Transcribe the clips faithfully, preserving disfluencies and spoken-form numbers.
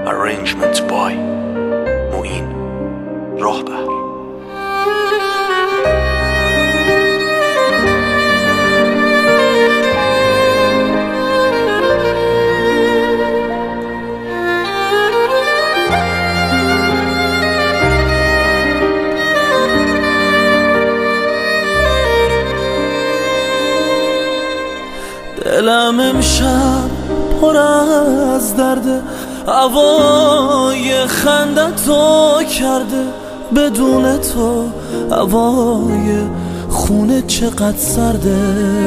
Arrangement by معین راهبر. دلم امشب پر از درده، هوای خندتو کرده، بدون تو هوای خونه چقدر سرده.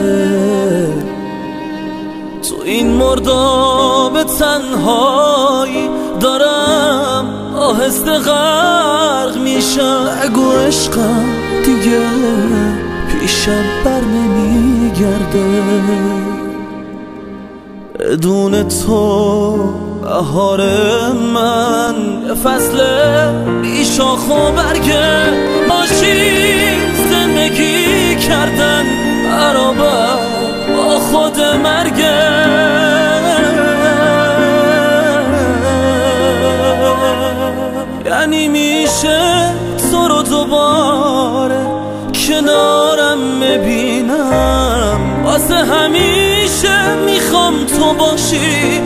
تو این مرداب تنهایی دارم آهسته غرق میشم. نگو عشقم دیگه پیشم بر نمیگرده، بدون تو بهار من فصل بی شاخ و برگه. باشی زندگی کردن برابر با خود مرگه. یعنی میشه تو رو دوباره کنارم ببینم، واسه همیشه میخوام تو باشی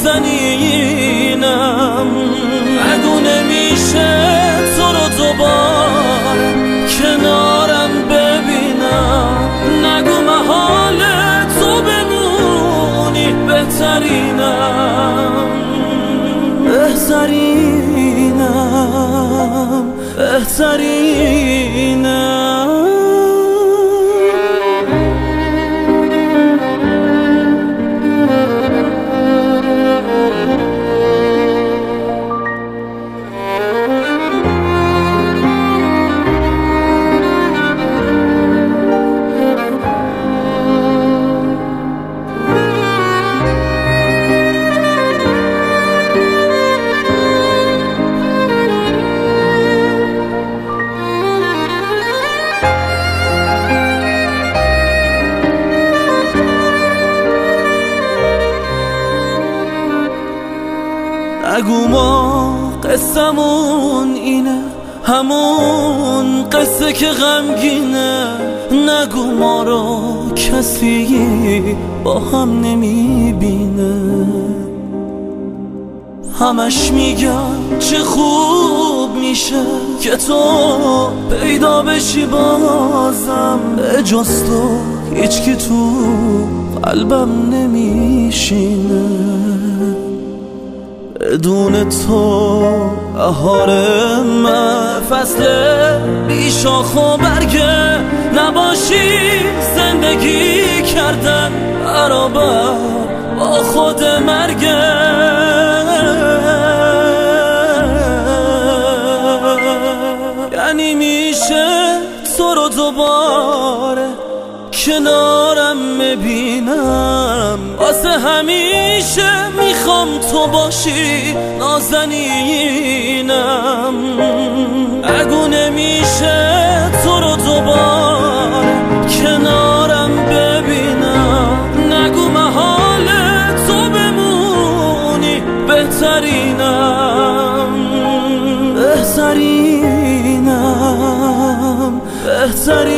نازنینم. اگه نمیشه تو رو دوباره کنارم ببینم، نگو محال تو بمونی بهترینم. بهترینم بهترینم. نگو ما قصمون اینه، همون قصه که غمگینه. نگو ما رو کسی با هم نمیبینه. همش میگن چه خوب میشه که تو پیدا بشی بازم، به جز تو هیچکی تو قلبم نمیشینه. بدون تو بهار من فصل بی شاخ و برگه. نباشی زندگی کردن برابر با خود مرگه. یعنی میشه تو رو دوباره کنارم ببینم، واسه همیشه میخوام تو باشی نازنینم. اگه نمیشه تو رو دوباره کنارم ببینم، نگو محال تو بمونی بهترینم. بهترینم بهترینم.